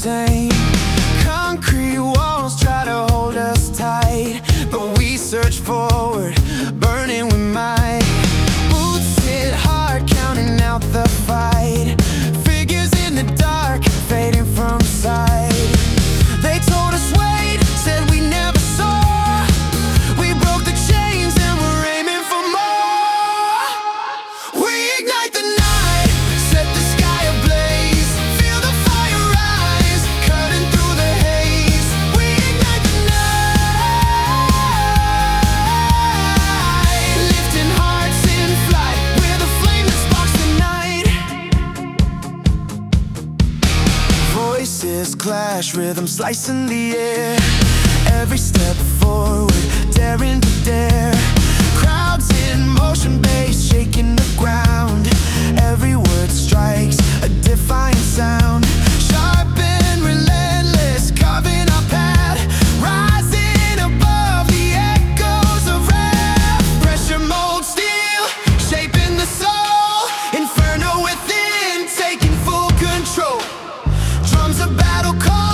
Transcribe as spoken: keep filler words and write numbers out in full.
same. Concrete walls try to hold us tight, but we search forward, burning with might. Boots hit hard, counting out the fight. Figures in the dark, fading from sight. They told us wait, said we never saw. We broke the chains and we're aiming for more. We ignite the night, set the sky ablaze. Feel the fire rise, cutting through the haze. We ignite the night, lifting hearts in flight. We're the flame that sparks the night. Voices clash, rhythm slicing the air. Every step forward, daring to dare. Crowds in motion, bass shaking the ground. Every word strikes a defiant sound. Sharp and relentless, carving our path. Rising above the echoes of wrath. Pressure molds steel, shaping the soul. Inferno within, taking full control. Drums a battle call.